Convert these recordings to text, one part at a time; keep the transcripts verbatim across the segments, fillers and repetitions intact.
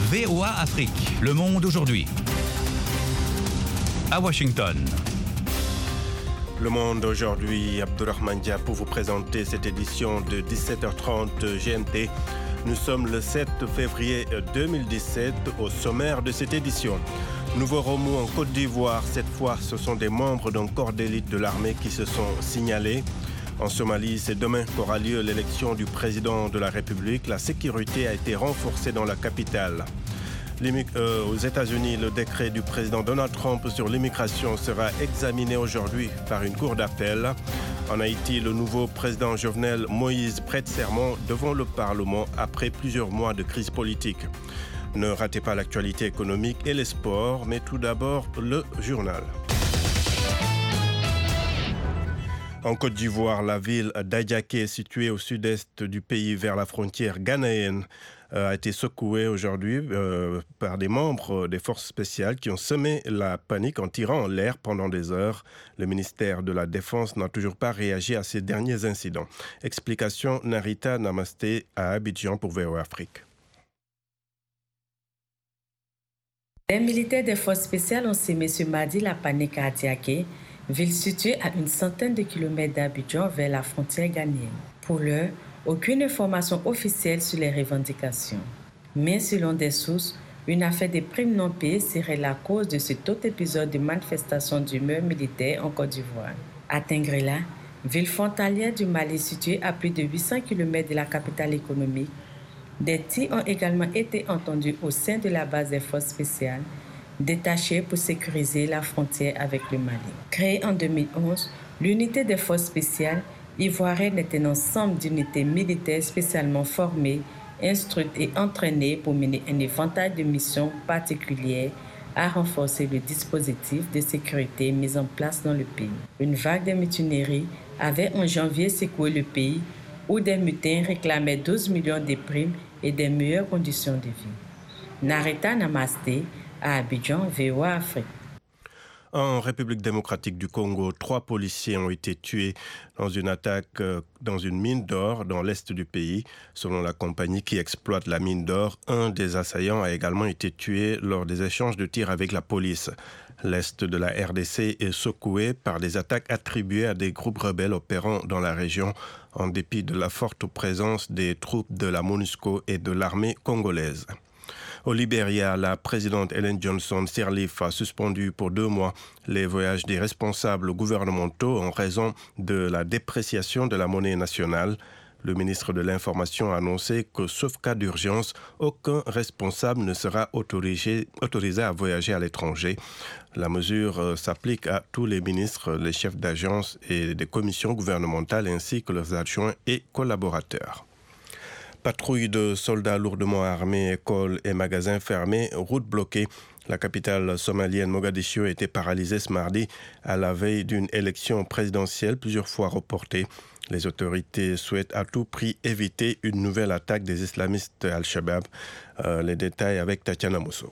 V O A Afrique, le monde aujourd'hui. À Washington. Le monde aujourd'hui, Abdourahmane Dia pour vous présenter cette édition de dix-sept heures trente G M T. Nous sommes le sept février deux mille dix-sept. Au sommaire de cette édition, nouveau remous en Côte d'Ivoire. Cette fois, ce sont des membres d'un corps d'élite de l'armée qui se sont signalés. En Somalie, c'est demain qu'aura lieu l'élection du président de la République. La sécurité a été renforcée dans la capitale. Euh, aux États-Unis, le décret du président Donald Trump sur l'immigration sera examiné aujourd'hui par une cour d'appel. En Haïti, le nouveau président Jovenel Moïse prête serment devant le Parlement après plusieurs mois de crise politique. Ne ratez pas l'actualité économique et les sports, mais tout d'abord le journal. En Côte d'Ivoire, la ville d'Adiaké, située au sud-est du pays vers la frontière ghanéenne, a été secouée aujourd'hui euh, par des membres des forces spéciales qui ont semé la panique en tirant en l'air pendant des heures. Le ministère de la Défense n'a toujours pas réagi à ces derniers incidents. Explication Narita Namasté à Abidjan pour V O A Afrique. Les militaires des forces spéciales ont semé ce mardi la panique à Adiaké, ville située à une centaine de kilomètres d'Abidjan vers la frontière ghanéenne. Pour l'heure, aucune information officielle sur les revendications. Mais selon des sources, une affaire de primes non payées serait la cause de cet autre épisode de manifestation d'humeur militaire en Côte d'Ivoire. À Tingrela, ville frontalière du Mali située à plus de huit cents kilomètres de la capitale économique, des tirs ont également été entendus au sein de la base des forces spéciales, détachée pour sécuriser la frontière avec le Mali. Créée en deux mille onze, l'unité des forces spéciales ivoirienne est un ensemble d'unités militaires spécialement formées, instruites et entraînées pour mener un éventail de missions particulières à renforcer le dispositif de sécurité mis en place dans le pays. Une vague de mutineries avait en janvier secoué le pays, où des mutins réclamaient douze millions de primes et des meilleures conditions de vie. Narita Namasté, à Abidjan, V O A Afrique. En République démocratique du Congo, trois policiers ont été tués dans une attaque dans une mine d'or dans l'est du pays. Selon la compagnie qui exploite la mine d'or, un des assaillants a également été tué lors des échanges de tirs avec la police. L'est de la R D C est secoué par des attaques attribuées à des groupes rebelles opérant dans la région, en dépit de la forte présence des troupes de la MONUSCO et de l'armée congolaise. Au Libéria, la présidente Ellen Johnson Sirleaf a suspendu pour deux mois les voyages des responsables gouvernementaux en raison de la dépréciation de la monnaie nationale. Le ministre de l'Information a annoncé que, sauf cas d'urgence, aucun responsable ne sera autorisé, autorisé à voyager à l'étranger. La mesure s'applique à tous les ministres, les chefs d'agence et des commissions gouvernementales ainsi que leurs adjoints et collaborateurs. Patrouilles de soldats lourdement armés, écoles et magasins fermés, routes bloquées. La capitale somalienne Mogadiscio a été paralysée ce mardi à la veille d'une élection présidentielle plusieurs fois reportée. Les autorités souhaitent à tout prix éviter une nouvelle attaque des islamistes Al-Shabaab. Euh, les détails avec Tatiana Mosso.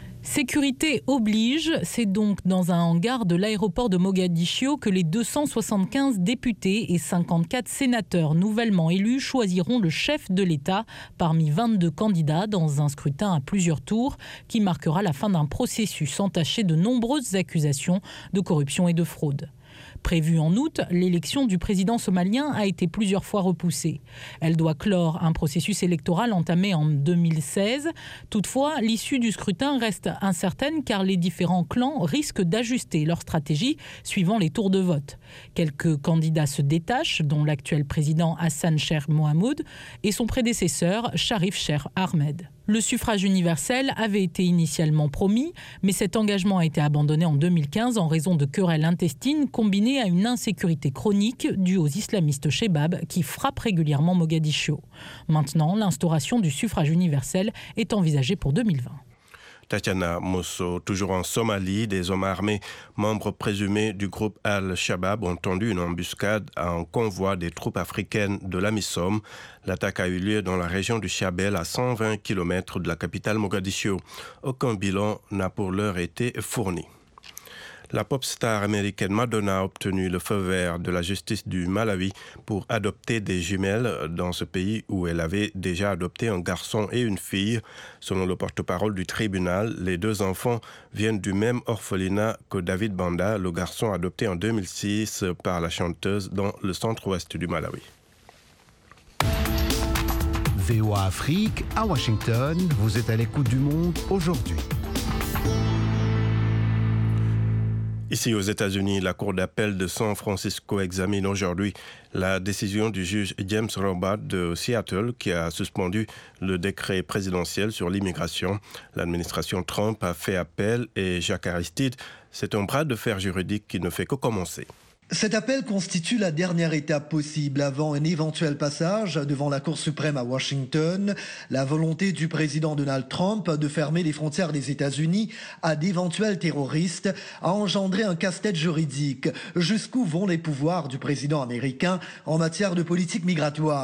Sécurité oblige, c'est donc dans un hangar de l'aéroport de Mogadiscio que les deux cent soixante-quinze députés et cinquante-quatre sénateurs nouvellement élus choisiront le chef de l'État parmi vingt-deux candidats dans un scrutin à plusieurs tours qui marquera la fin d'un processus entaché de nombreuses accusations de corruption et de fraude. Prévue en août, l'élection du président somalien a été plusieurs fois repoussée. Elle doit clore un processus électoral entamé en deux mille seize. Toutefois, l'issue du scrutin reste incertaine car les différents clans risquent d'ajuster leur stratégie suivant les tours de vote. Quelques candidats se détachent, dont l'actuel président Hassan Cheikh Mohamoud et son prédécesseur Sharif Cheikh Ahmed. Le suffrage universel avait été initialement promis, mais cet engagement a été abandonné en deux mille quinze en raison de querelles intestines combinées à une insécurité chronique due aux islamistes Shebab qui frappent régulièrement Mogadiscio. Maintenant, l'instauration du suffrage universel est envisagée pour deux mille vingt. Tatiana Mosso, toujours en Somalie, des hommes armés, membres présumés du groupe Al-Shabaab, ont tendu une embuscade à un convoi des troupes africaines de l'AMISOM. L'attaque a eu lieu dans la région du Shabelle, à cent vingt kilomètres de la capitale Mogadiscio. Aucun bilan n'a pour l'heure été fourni. La pop star américaine Madonna a obtenu le feu vert de la justice du Malawi pour adopter des jumelles dans ce pays où elle avait déjà adopté un garçon et une fille. Selon le porte-parole du tribunal, les deux enfants viennent du même orphelinat que David Banda, le garçon adopté en deux mille six par la chanteuse dans le centre-ouest du Malawi. V O A Afrique, à Washington, vous êtes à l'écoute du monde aujourd'hui. Ici aux États-Unis, la Cour d'appel de San Francisco examine aujourd'hui la décision du juge James Robart de Seattle qui a suspendu le décret présidentiel sur l'immigration. L'administration Trump a fait appel et Jacques Aristide, c'est un bras de fer juridique qui ne fait que commencer. Cet appel constitue la dernière étape possible avant un éventuel passage devant la Cour suprême à Washington. La volonté du président Donald Trump de fermer les frontières des États-Unis à d'éventuels terroristes a engendré un casse-tête juridique. Jusqu'où vont les pouvoirs du président américain en matière de politique migratoire ?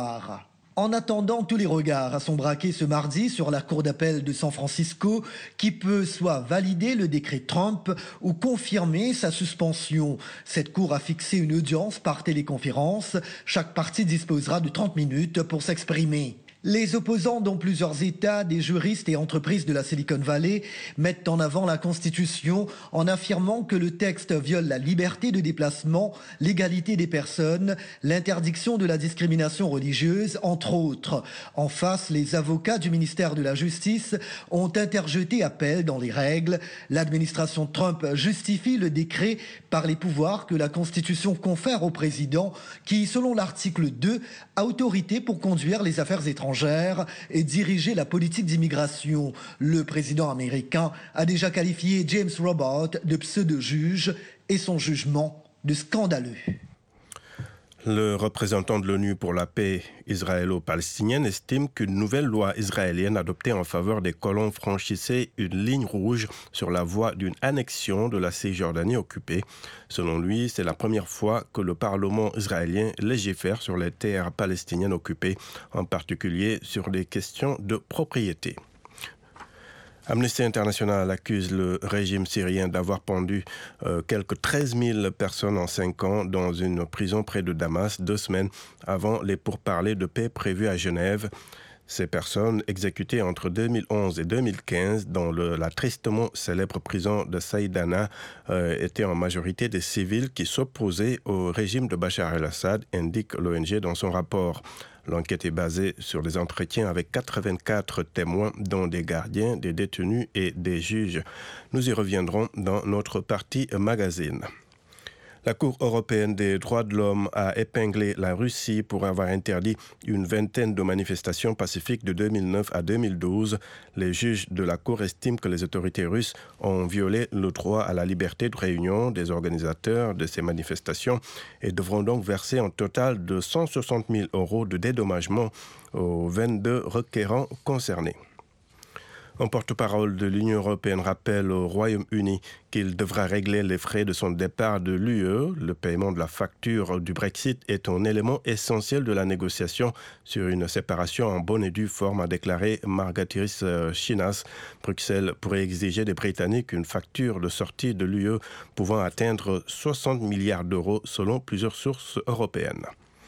En attendant, tous les regards sont braqués ce mardi sur la Cour d'appel de San Francisco qui peut soit valider le décret Trump ou confirmer sa suspension. Cette Cour a fixé une audience par téléconférence. Chaque partie disposera de trente minutes pour s'exprimer. Les opposants, dont plusieurs États, des juristes et entreprises de la Silicon Valley, mettent en avant la Constitution en affirmant que le texte viole la liberté de déplacement, l'égalité des personnes, l'interdiction de la discrimination religieuse, entre autres. En face, les avocats du ministère de la Justice ont interjeté appel dans les règles. L'administration Trump justifie le décret par les pouvoirs que la Constitution confère au président qui, selon l'article deux, a autorité pour conduire les affaires étrangères et diriger la politique d'immigration. Le président américain a déjà qualifié James Robart de pseudo-juge et son jugement de scandaleux. Le représentant de l'ONU pour la paix israélo-palestinienne estime qu'une nouvelle loi israélienne adoptée en faveur des colons franchissait une ligne rouge sur la voie d'une annexion de la Cisjordanie occupée. Selon lui, c'est la première fois que le Parlement israélien légifère sur les terres palestiniennes occupées, en particulier sur des questions de propriété. Amnesty International accuse le régime syrien d'avoir pendu euh, quelques treize mille personnes en cinq ans dans une prison près de Damas, deux semaines avant les pourparlers de paix prévus à Genève. Ces personnes, exécutées entre deux mille onze et deux mille quinze dans le, la tristement célèbre prison de Saïdana, euh, étaient en majorité des civils qui s'opposaient au régime de Bachar el-Assad, indique l'O N G dans son rapport. L'enquête est basée sur des entretiens avec quatre-vingt-quatre témoins, dont des gardiens, des détenus et des juges. Nous y reviendrons dans notre partie magazine. La Cour européenne des droits de l'homme a épinglé la Russie pour avoir interdit une vingtaine de manifestations pacifiques de deux mille neuf à deux mille douze. Les juges de la Cour estiment que les autorités russes ont violé le droit à la liberté de réunion des organisateurs de ces manifestations et devront donc verser un total de cent soixante mille euros de dédommagement aux vingt-deux requérants concernés. Un porte-parole de l'Union européenne rappelle au Royaume-Uni qu'il devra régler les frais de son départ de l'U E. Le paiement de la facture du Brexit est un élément essentiel de la négociation sur une séparation en bonne et due forme, a déclaré Margatis Schinas. Bruxelles pourrait exiger des Britanniques une facture de sortie de l'U E pouvant atteindre soixante milliards d'euros selon plusieurs sources européennes.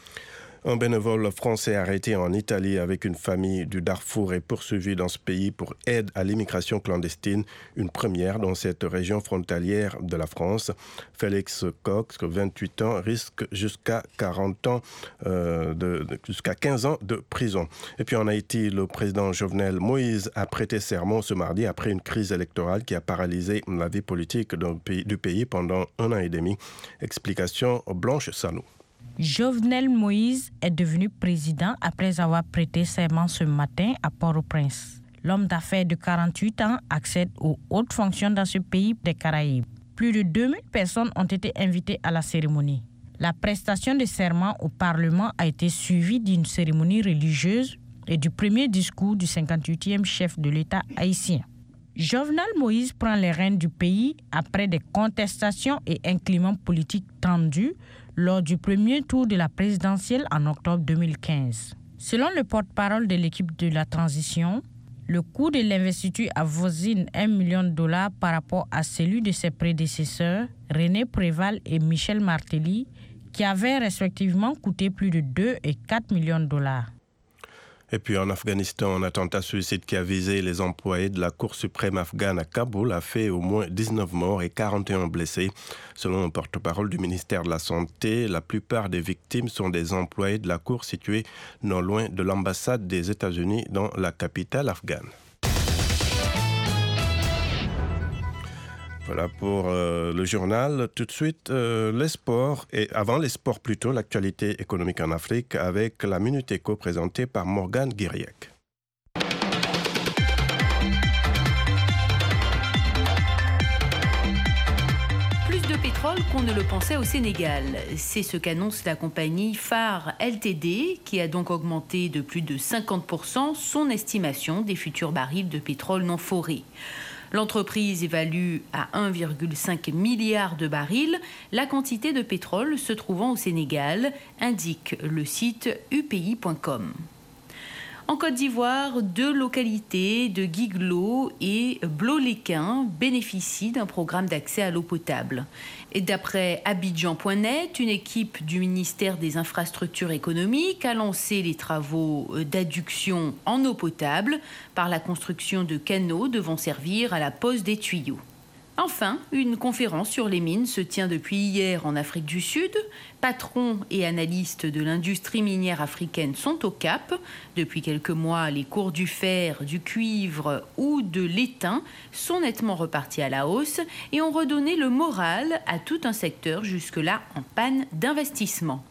Un bénévole français arrêté en Italie avec une famille du Darfour est poursuivi dans ce pays pour aide à l'immigration clandestine, une première dans cette région frontalière de la France. Félix Cox, vingt-huit ans, risque jusqu'à quarante ans, euh, de, de, jusqu'à quinze ans de prison. Et puis en Haïti, le président Jovenel Moïse a prêté serment ce mardi après une crise électorale qui a paralysé la vie politique du pays pendant un an et demi. Explication Blanche Sanou. Jovenel Moïse est devenu président après avoir prêté serment ce matin à Port-au-Prince. L'homme d'affaires de quarante-huit ans accède aux hautes fonctions dans ce pays des Caraïbes. Plus de deux mille personnes ont été invitées à la cérémonie. La prestation de serment au Parlement a été suivie d'une cérémonie religieuse et du premier discours du cinquante-huitième chef de l'État haïtien. Jovenel Moïse prend les rênes du pays après des contestations et un climat politique tendu lors du premier tour de la présidentielle en octobre deux mille quinze. Selon le porte-parole de l'équipe de la transition, Le coût de l'investiture avoisine un million de dollars par rapport à celui de ses prédécesseurs, René Préval et Michel Martelly, qui avaient respectivement coûté plus de deux et quatre millions de dollars. Et puis en Afghanistan, un attentat suicide qui a visé les employés de la Cour suprême afghane à Kaboul a fait au moins dix-neuf morts et quarante et un blessés. Selon un porte-parole du ministère de la Santé, la plupart des victimes sont des employés de la Cour située non loin de l'ambassade des États-Unis dans la capitale afghane. Voilà pour euh, le journal. Tout de suite, euh, les sports, et avant les sports plutôt, l'actualité économique en Afrique avec la Minute Éco présentée par Morgane Guiriec. Plus de pétrole qu'on ne le pensait au Sénégal. C'est ce qu'annonce la compagnie Phare L T D, qui a donc augmenté de plus de cinquante pour cent son estimation des futurs barils de pétrole non forés. L'entreprise évalue à un virgule cinq milliard de barils la quantité de pétrole se trouvant au Sénégal, indique le site U P I point com. En Côte d'Ivoire, deux localités de Guiglo et Blo-les-Quins bénéficient d'un programme d'accès à l'eau potable. Et d'après Abidjan point net, une équipe du ministère des Infrastructures économiques a lancé les travaux d'adduction en eau potable par la construction de canaux devant servir à la pose des tuyaux. Enfin, une conférence sur les mines se tient depuis hier en Afrique du Sud. Patrons et analystes de l'industrie minière africaine sont au Cap. Depuis quelques mois, les cours du fer, du cuivre ou de l'étain sont nettement repartis à la hausse et ont redonné le moral à tout un secteur jusque-là en panne d'investissement.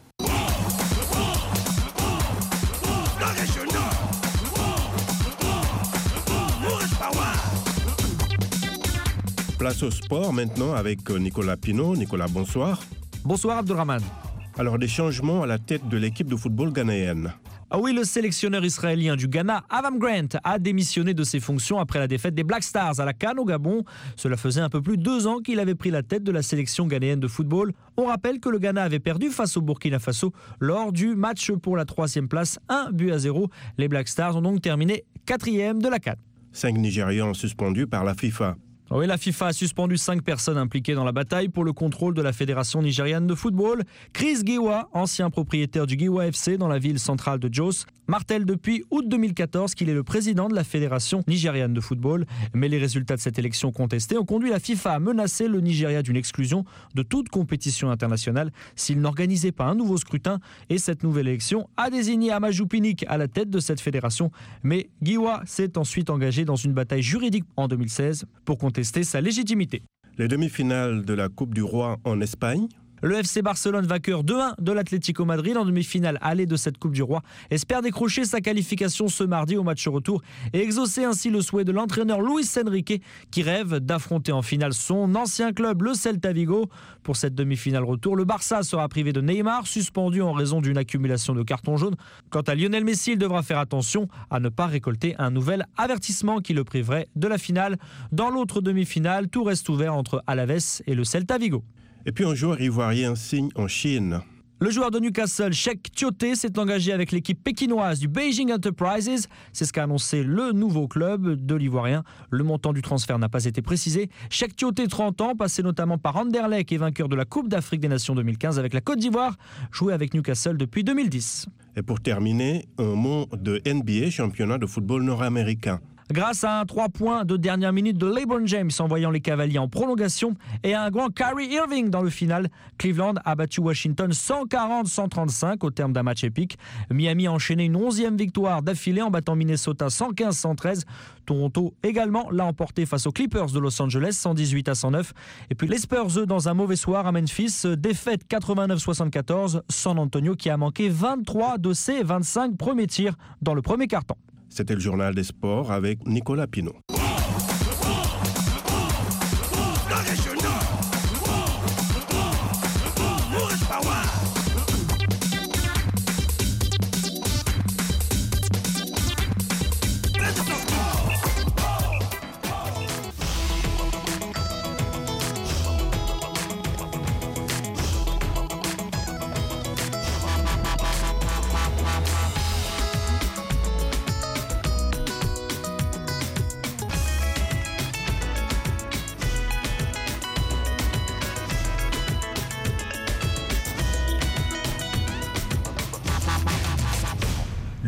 Place au sport maintenant avec Nicolas Pinault. Nicolas, bonsoir. Bonsoir Abdelrahman. Alors, des changements à la tête de l'équipe de football ghanéenne. Ah oui, le sélectionneur israélien du Ghana, Avram Grant, a démissionné de ses fonctions après la défaite des Black Stars à la CAN au Gabon. Cela faisait un peu plus de deux ans qu'il avait pris la tête de la sélection ghanéenne de football. On rappelle que le Ghana avait perdu face au Burkina Faso lors du match pour la troisième place, un but à zéro. Les Black Stars ont donc terminé quatrième de la CAN. Cinq Nigérians suspendus par la FIFA. Oui, la FIFA a suspendu cinq personnes impliquées dans la bataille pour le contrôle de la Fédération nigériane de football. Chris Giwa, ancien propriétaire du Giwa F C dans la ville centrale de Jos, martèle depuis août deux mille quatorze qu'il est le président de la Fédération nigériane de football. Mais les résultats de cette élection contestée ont conduit la FIFA à menacer le Nigeria d'une exclusion de toute compétition internationale s'il n'organisait pas un nouveau scrutin. Et cette nouvelle élection a désigné Amadou Pinnick à la tête de cette fédération. Mais Giwa s'est ensuite engagé dans une bataille juridique en deux mille seize pour contester sa légitimité. Les demi-finales de la Coupe du Roi en Espagne. Le F C Barcelone, vainqueur deux un de l'Atlético Madrid en demi-finale allée de cette Coupe du Roi, espère décrocher sa qualification ce mardi au match retour et exaucer ainsi le souhait de l'entraîneur Luis Enrique qui rêve d'affronter en finale son ancien club, le Celta Vigo. Pour cette demi-finale retour, le Barça sera privé de Neymar, suspendu en raison d'une accumulation de cartons jaunes. Quant à Lionel Messi, il devra faire attention à ne pas récolter un nouvel avertissement qui le priverait de la finale. Dans l'autre demi-finale, tout reste ouvert entre Alaves et le Celta Vigo. Et puis un joueur ivoirien signe en Chine. Le joueur de Newcastle, Cheick Tioté, s'est engagé avec l'équipe pékinoise du Beijing Enterprises. C'est ce qu'a annoncé le nouveau club de l'Ivoirien. Le montant du transfert n'a pas été précisé. Cheick Tioté, trente ans, passé notamment par Anderlecht et vainqueur de la Coupe d'Afrique des Nations deux mille quinze avec la Côte d'Ivoire, joué avec Newcastle depuis deux mille dix. Et pour terminer, un mot de N B A, championnat de football nord-américain. Grâce à un trois points de dernière minute de LeBron James envoyant les Cavaliers en prolongation et à un grand Kyrie Irving dans le final, Cleveland a battu Washington cent quarante à cent trente-cinq au terme d'un match épique. Miami a enchaîné une onzième victoire d'affilée en battant Minnesota cent quinze à cent treize. Toronto également l'a emporté face aux Clippers de Los Angeles cent dix-huit à cent neuf. Et puis les Spurs, eux, dans un mauvais soir à Memphis, défaite quatre-vingt-neuf à soixante-quatorze. San Antonio qui a manqué vingt-trois de ses vingt-cinq premiers tirs dans le premier quart-temps. C'était le journal des sports avec Nicolas Pinault.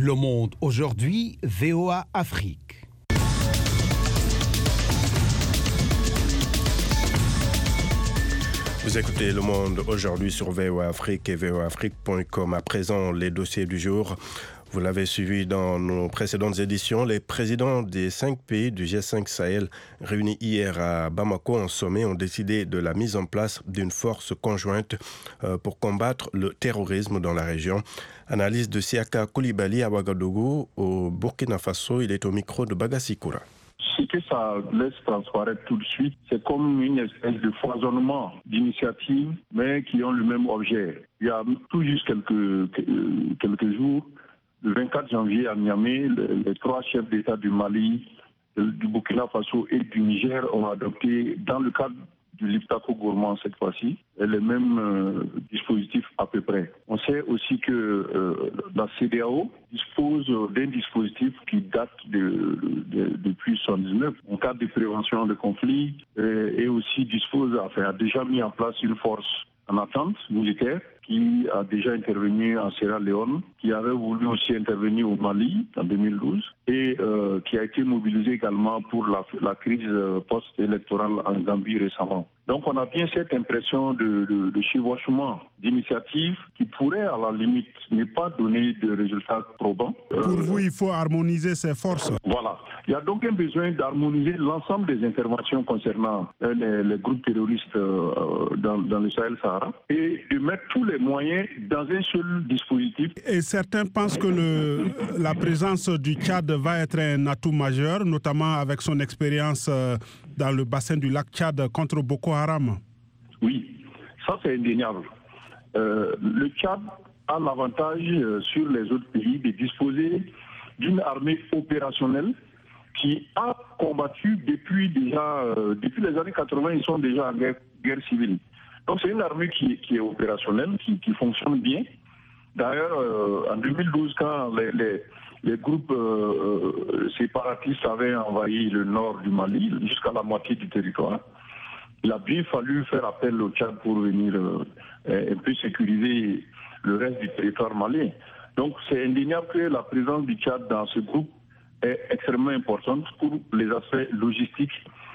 Le Monde aujourd'hui, V O A Afrique. Vous écoutez Le Monde aujourd'hui sur V O A Afrique et V O A Afrique point com. À présent, les dossiers du jour. Vous l'avez suivi dans nos précédentes éditions. Les présidents des cinq pays du G cinq Sahel réunis hier à Bamako en sommet ont décidé de la mise en place d'une force conjointe pour combattre le terrorisme dans la région. Analyse de Siaka Koulibaly à Ouagadougou au Burkina Faso. Il est au micro de Bagasikoura. Ce que ça laisse transparaître tout de suite, c'est comme une espèce de foisonnement d'initiatives, mais qui ont le même objet. Il y a tout juste quelques, quelques jours, le vingt-quatre janvier à Niamey, les trois chefs d'État du Mali, du Burkina Faso et du Niger ont adopté, dans le cadre du Liptako Gourmand cette fois-ci, les mêmes euh, dispositifs à peu près. On sait aussi que euh, la C E D E A O dispose d'un dispositif qui date de, de, depuis soixante-dix-neuf en cas de prévention de conflits et, et aussi dispose, enfin, a déjà mis en place une force en attente militaire qui a déjà intervenu en Sierra Leone, qui avait voulu aussi intervenir au Mali en deux mille douze et euh, qui a été mobilisé également pour la, la crise post-électorale en Gambie récemment. Donc on a bien cette impression de, de, de chevauchement d'initiatives qui pourraient à la limite ne pas donner de résultats probants. Pour euh, vous, il faut harmoniser ces forces. Voilà. Il y a donc un besoin d'harmoniser l'ensemble des interventions concernant euh, les, les groupes terroristes euh, dans, dans le Sahel-Sahara et de mettre tous les moyens dans un seul dispositif. Et certains pensent que le, la présence du Tchad va être un atout majeur, notamment avec son expérience euh, dans le bassin du lac Tchad contre Boko Haram. Oui, ça c'est indéniable. Euh, le Tchad a l'avantage euh, sur les autres pays de disposer d'une armée opérationnelle qui a combattu depuis déjà, euh, depuis les années quatre-vingts, ils sont déjà en guerre, guerre civile. Donc c'est une armée qui, qui est opérationnelle, qui, qui fonctionne bien. D'ailleurs, euh, en deux mille douze, quand les, les, les groupes euh, séparatistes avaient envahi le nord du Mali, jusqu'à la moitié du territoire, il a bien fallu faire appel au Tchad pour venir euh, un peu sécuriser le reste du territoire malien. Donc c'est indéniable que la présence du Tchad dans ce groupe est extrêmement importante pour les aspects logistiques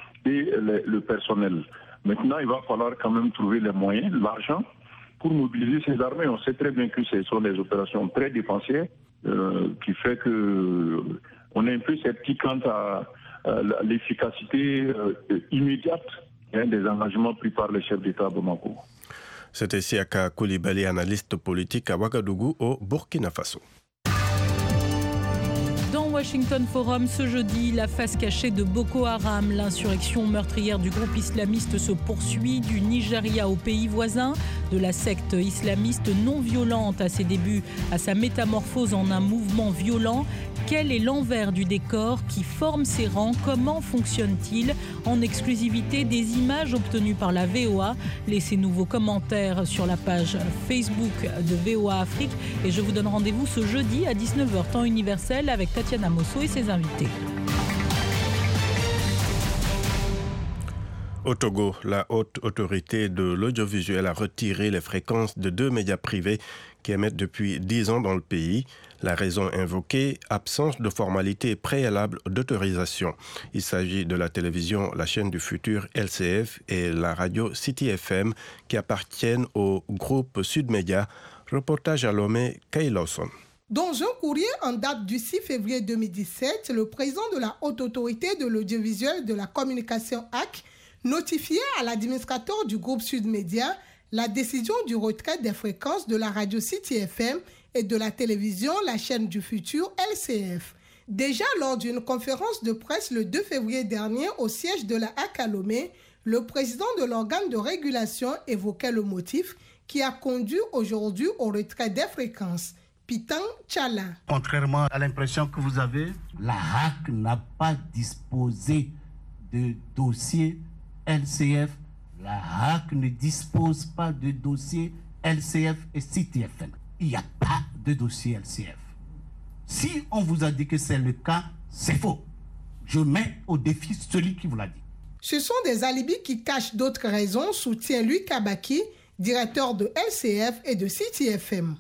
et le, le personnel. Maintenant, il va falloir quand même trouver les moyens, l'argent, pour mobiliser ces armées. On sait très bien que ce sont des opérations très dépensières, euh, qui fait que on est un peu sceptique quant à, à l'efficacité euh, immédiate hein, des engagements pris par les chefs d'État à Bamako. C'était Siaka Koulibaly, analyste politique à Ouagadougou au Burkina Faso. Dans Washington Forum, ce jeudi, la face cachée de Boko Haram. L'insurrection meurtrière du groupe islamiste se poursuit du Nigeria au pays voisin, de la secte islamiste non violente à ses débuts à sa métamorphose en un mouvement violent. Quel est l'envers du décor qui forme ses rangs? Comment fonctionne-t-il? En exclusivité, des images obtenues par la V O A. Laissez-nous vos commentaires sur la page Facebook de V O A Afrique. Et je vous donne rendez-vous ce jeudi à dix-neuf heures temps universel avec Tatiana Mosso et ses invités. Au Togo, la haute autorité de l'audiovisuel a retiré les fréquences de deux médias privés qui émettent depuis dix ans dans le pays. La raison invoquée, absence de formalité préalable d'autorisation. Il s'agit de la télévision La Chaîne du Futur L C F et la radio City F M qui appartiennent au groupe Sud Média. Reportage à Lomé, Kay Lawson. Dans un courrier en date du six février deux mille dix-sept, le président de la Haute Autorité de l'Audiovisuel de la Communication A C notifiait à l'administrateur du groupe Sud Média la décision du retrait des fréquences de la radio City F M et de la télévision La Chaîne du Futur L C F. Déjà lors d'une conférence de presse le deux février dernier au siège de la A C à Lomé, le président de l'organe de régulation évoquait le motif qui a conduit aujourd'hui au retrait des fréquences. Pitang Tchala. Contrairement à l'impression que vous avez, la A C n'a pas disposé de dossier L C F. La A C ne dispose pas de dossier L C F et City F M. Il n'y a pas de dossier L C F. Si on vous a dit que c'est le cas, c'est faux. Je mets au défi celui qui vous l'a dit. Ce sont des alibis qui cachent d'autres raisons, soutient Louis Kabaki, directeur de L C F et de City F M.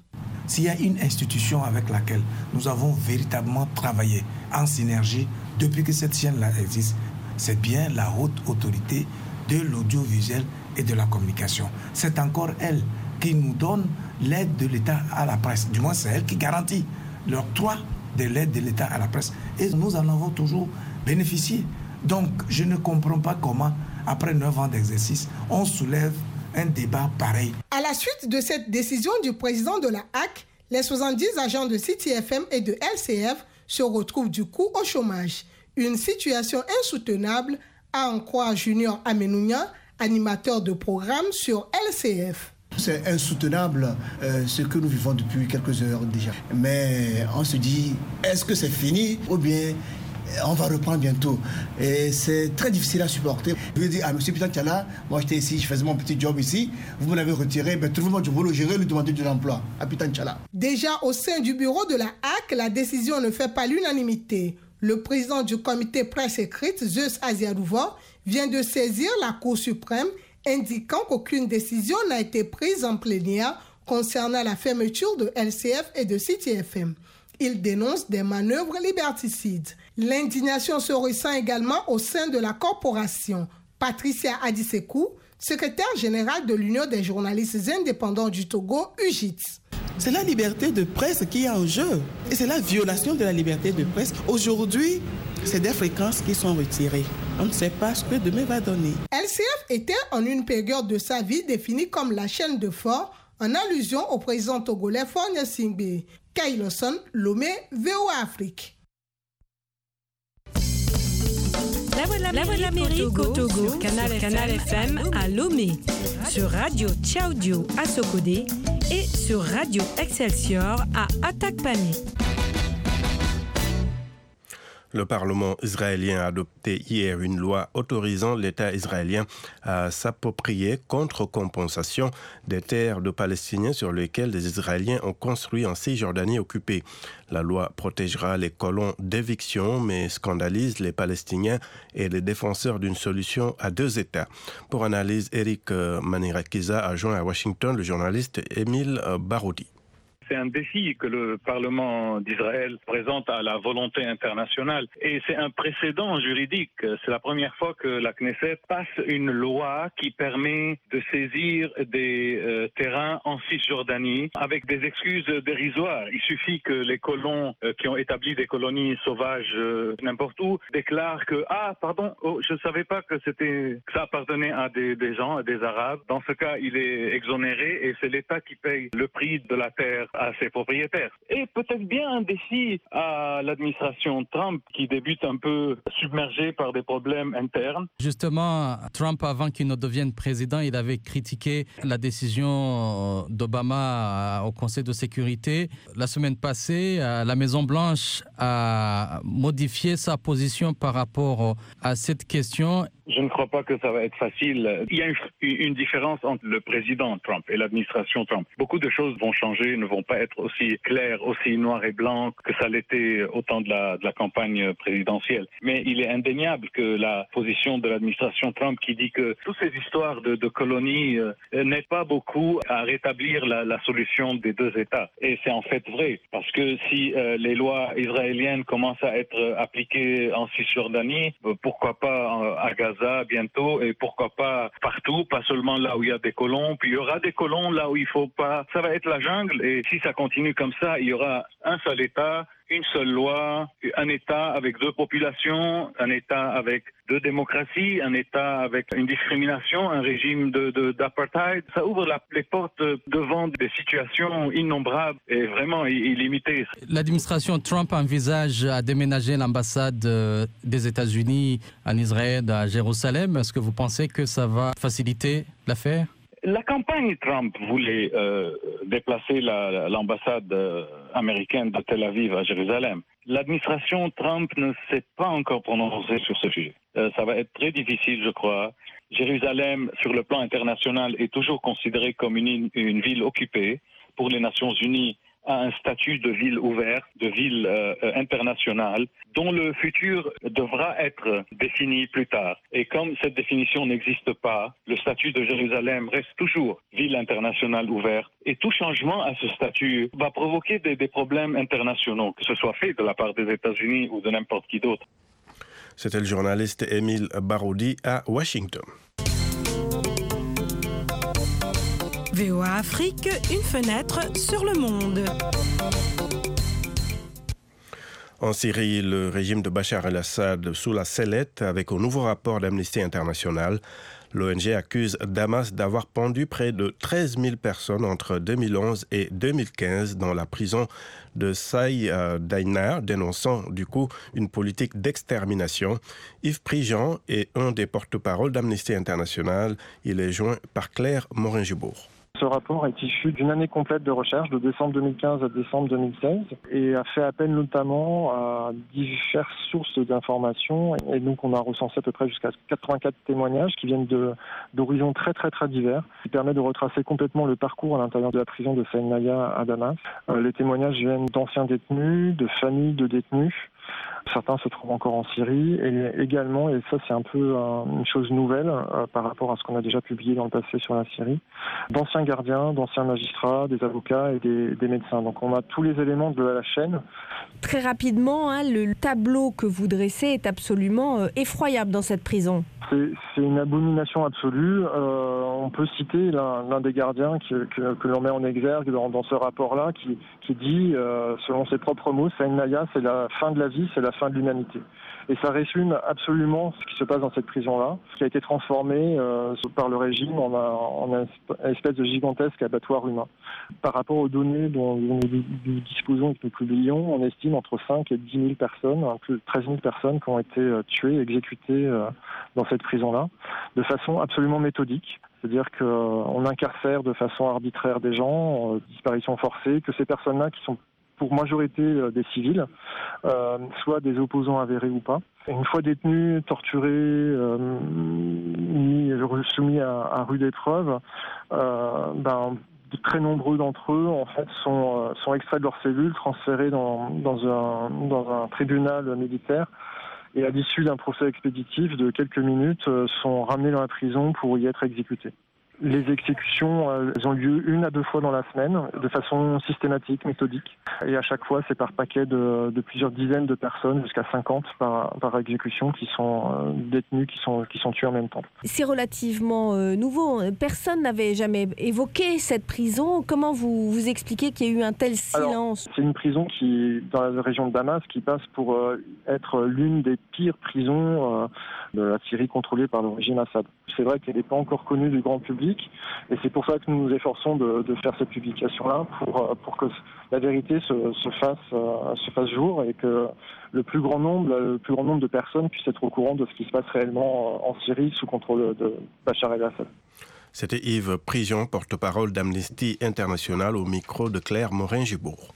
s'il y a une institution avec laquelle nous avons véritablement travaillé en synergie depuis que cette chaîne-là existe, c'est bien la haute autorité de l'audiovisuel et de la communication. C'est encore elle qui nous donne l'aide de l'État à la presse. Du moins, c'est elle qui garantit l'octroi de l'aide de l'État à la presse. Et nous en avons toujours bénéficié. Donc, je ne comprends pas comment, après neuf ans d'exercice, on soulève un débat pareil. À la suite de cette décision du président de la A C, les soixante-dix agents de City F M et de L C F se retrouvent du coup au chômage. Une situation insoutenable, à en croire Junior Amenounia, animateur de programme sur L C F. C'est insoutenable euh, ce que nous vivons depuis quelques heures déjà. Mais on se dit, est-ce que c'est fini ou bien on va reprendre bientôt? Et c'est très difficile à supporter. Je veux dire à M. Pitan Tchala, moi j'étais ici, je faisais mon petit job ici, vous me l'avez retiré, ben, trouvez-moi du boulot, j'irai lui demander de l'emploi à Pitan Tchala. Déjà au sein du bureau de la A C, la décision ne fait pas l'unanimité. Le président du comité presse écrite, Zeus Aziarouva, vient de saisir la Cour suprême, indiquant qu'aucune décision n'a été prise en plénière concernant la fermeture de L C F et de City F M. Il dénonce des manœuvres liberticides. L'indignation se ressent également au sein de la corporation. Patricia Adisekou, secrétaire générale de l'Union des journalistes indépendants du Togo, U J T. C'est la liberté de presse qui est en jeu. Et c'est la violation de la liberté de presse. Aujourd'hui, c'est des fréquences qui sont retirées. On ne sait pas ce que demain va donner. L C F était en une période de sa vie définie comme la chaîne de Fort, en allusion au président togolais Faure Gnassingbé. Kailoson, Lomé, V O A Afrique. La Voix de l'Amérique au Togo, sur Canal, Canal F M à Lomé, sur Radio Tchaudio à Sokodé et sur Radio Excelsior à Atakpané. Le Parlement israélien a adopté hier une loi autorisant l'État israélien à s'approprier contre compensation des terres de Palestiniens sur lesquelles les Israéliens ont construit en Cisjordanie occupée. La loi protégera les colons d'éviction mais scandalise les Palestiniens et les défenseurs d'une solution à deux États. Pour analyse, Eric Manirakiza a joint à Washington le journaliste Émile Baroudi. C'est un défi que le Parlement d'Israël présente à la volonté internationale et c'est un précédent juridique. C'est la première fois que la Knesset passe une loi qui permet de saisir des euh, terrains en Cisjordanie avec des excuses dérisoires. Il suffit que les colons euh, qui ont établi des colonies sauvages euh, n'importe où déclarent que ah pardon, oh, je ne savais pas que c'était que ça appartenait à des, des gens, à des Arabes. Dans ce cas, il est exonéré et c'est l'État qui paye le prix de la terre à ses propriétaires. Et peut-être bien un défi à l'administration Trump qui débute un peu submergée par des problèmes internes. Justement, Trump, avant qu'il ne devienne président, il avait critiqué la décision d'Obama au Conseil de sécurité. La semaine passée, la Maison-Blanche a modifié sa position par rapport à cette question. Je ne crois pas que ça va être facile. Il y a une, une différence entre le président Trump et l'administration Trump. Beaucoup de choses vont changer, ne vont pas être aussi claires, aussi noir et blanc que ça l'était au temps de la, de la campagne présidentielle. Mais il est indéniable que la position de l'administration Trump qui dit que toutes ces histoires de, de colonies euh, n'aident pas beaucoup à rétablir la, la solution des deux États. Et c'est en fait vrai, parce que si euh, les lois israéliennes commencent à être appliquées en Cisjordanie, euh, pourquoi pas euh, à Gaza bientôt et pourquoi pas partout, pas seulement là où il y a des colons, puis il y aura des colons là où il faut pas. Ça va être la jungle et si ça continue comme ça, il y aura un seul État, une seule loi, un État avec deux populations, un État avec deux démocraties, un État avec une discrimination, un régime de, de, d'apartheid. Ça ouvre la, les portes devant des situations innombrables et vraiment illimitées. L'administration Trump envisage à déménager l'ambassade des États-Unis en Israël à Jérusalem. Est-ce que vous pensez que ça va faciliter l'affaire ? La campagne Trump voulait euh, déplacer la, l'ambassade euh, américaine de Tel Aviv à Jérusalem. L'administration Trump ne s'est pas encore prononcée sur ce sujet. Euh, ça va être très difficile, je crois. Jérusalem, sur le plan international, est toujours considérée comme une, une ville occupée. Pour les Nations Unies, à un statut de ville ouverte, de ville euh, internationale, dont le futur devra être défini plus tard. Et comme cette définition n'existe pas, le statut de Jérusalem reste toujours ville internationale ouverte. Et tout changement à ce statut va provoquer des, des problèmes internationaux, que ce soit fait de la part des États-Unis ou de n'importe qui d'autre. C'était le journaliste Émile Baroudi à Washington. V O A Afrique, une fenêtre sur le monde. En Syrie, le régime de Bachar el-Assad sous la sellette avec un nouveau rapport d'Amnesty International. L'O N G accuse Damas d'avoir pendu près de treize mille personnes entre deux mille onze et deux mille quinze dans la prison de Saï Dainar, dénonçant du coup une politique d'extermination. Yves Prigent est un des porte-parole d'Amnesty International. Il est joint par Claire Morin-Gibourg. Ce rapport est issu d'une année complète de recherche, de décembre deux mille quinze à décembre deux mille seize, et a fait appel notamment à diverses sources d'informations. Et donc on a recensé à peu près jusqu'à quatre-vingt-quatre témoignages qui viennent de, d'horizons très très très divers, qui permettent de retracer complètement le parcours à l'intérieur de la prison de Saïd Naya à Damas. Euh, les témoignages viennent d'anciens détenus, de familles de détenus. Certains se trouvent encore en Syrie et également, et ça c'est un peu euh, une chose nouvelle euh, par rapport à ce qu'on a déjà publié dans le passé sur la Syrie, d'anciens gardiens, d'anciens magistrats, des avocats et des, des médecins. Donc on a tous les éléments de la chaîne. Très rapidement, hein, le tableau que vous dressez est absolument euh, effroyable dans cette prison. C'est, c'est une abomination absolue. Euh, on peut citer l'un, l'un des gardiens qui, que, que l'on met en exergue dans, dans ce rapport-là, qui, qui dit, euh, selon ses propres mots, Saïd Naya, c'est la fin de la vie, c'est la fin de l'humanité. Et ça résume absolument ce qui se passe dans cette prison-là, qui a été transformée euh, par le régime en, en une espèce de gigantesque abattoir humain. Par rapport aux données dont nous, nous disposons et que nous publions, on estime entre cinq et dix mille personnes, plus de treize mille personnes qui ont été euh, tuées, exécutées euh, dans cette prison-là, de façon absolument méthodique. C'est-à-dire qu'on incarcère de façon arbitraire des gens, euh, disparition forcée, que ces personnes-là qui sont pour majorité euh, des civils, euh, soit des opposants avérés ou pas. Et une fois détenus, torturés, euh, mis, soumis à, à rude épreuve, euh, ben, de très nombreux d'entre eux en fait sont, euh, sont extraits de leurs cellules, transférés dans, dans, un, dans un tribunal militaire. Et à l'issue d'un procès expéditif de quelques minutes, euh, sont ramenés dans la prison pour y être exécutés. Les exécutions, euh, elles ont lieu une à deux fois dans la semaine, de façon systématique, méthodique. Et à chaque fois, c'est par paquet de, de plusieurs dizaines de personnes, jusqu'à cinquante par, par exécution, qui sont euh, détenues, qui sont, qui sont tuées en même temps. C'est relativement euh, nouveau. Personne n'avait jamais évoqué cette prison. Comment vous, vous expliquez qu'il y a eu un tel silence ? Alors, c'est une prison qui, dans la région de Damas, qui passe pour euh, être l'une des pires prisons euh, de la Syrie contrôlée par le régime Assad. C'est vrai qu'elle n'est pas encore connue du grand public. Et c'est pour ça que nous nous efforçons de, de faire cette publication-là, pour, pour que la vérité se, se, fasse, se fasse jour et que le plus grand nombre, le plus grand nombre de personnes puissent être au courant de ce qui se passe réellement en Syrie sous contrôle de Bachar el-Assad. C'était Yves Prigent, porte-parole d'Amnesty International, au micro de Claire Morin-Gibourg.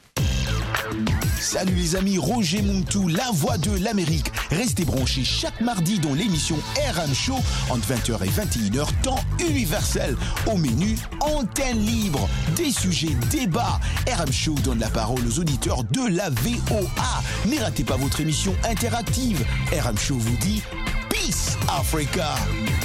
Salut les amis, Roger Montou, la voix de l'Amérique. Restez branchés chaque mardi dans l'émission R M Show entre vingt heures et vingt et une heures, temps universel. Au menu, antenne libre, des sujets, débats. R M Show donne la parole aux auditeurs de la V O A. Ne ratez pas votre émission interactive. R M Show vous dit Peace Africa.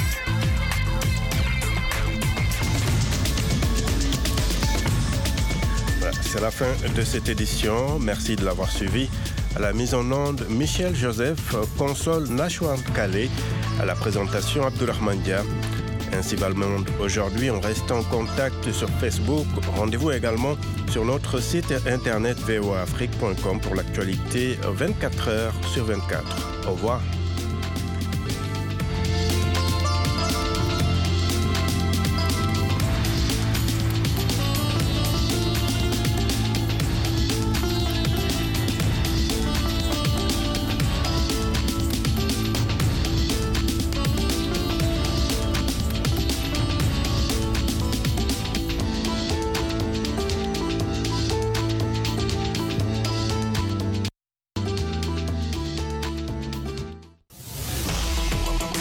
C'est la fin de cette édition. Merci de l'avoir suivi. À la mise en onde, Michel Joseph, console Nashwan Calais. À la présentation, Abdourahmane Dia. Ainsi va le monde aujourd'hui. On reste en contact sur Facebook. Rendez-vous également sur notre site internet v o a afrique point com pour l'actualité vingt-quatre heures sur vingt-quatre. Au revoir.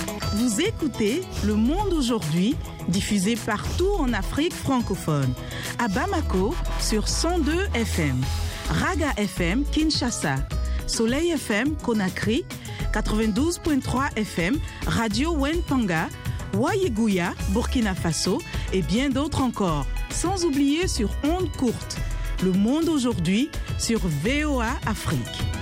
Écoutez Le Monde aujourd'hui, diffusé partout en Afrique francophone. À Bamako, sur cent deux F M. Raga F M, Kinshasa. Soleil F M, Conakry. quatre-vingt-douze virgule trois F M, Radio Wentanga. Wayeguya, Burkina Faso. Et bien d'autres encore. Sans oublier sur ondes courtes. Le monde aujourd'hui sur V O A Afrique.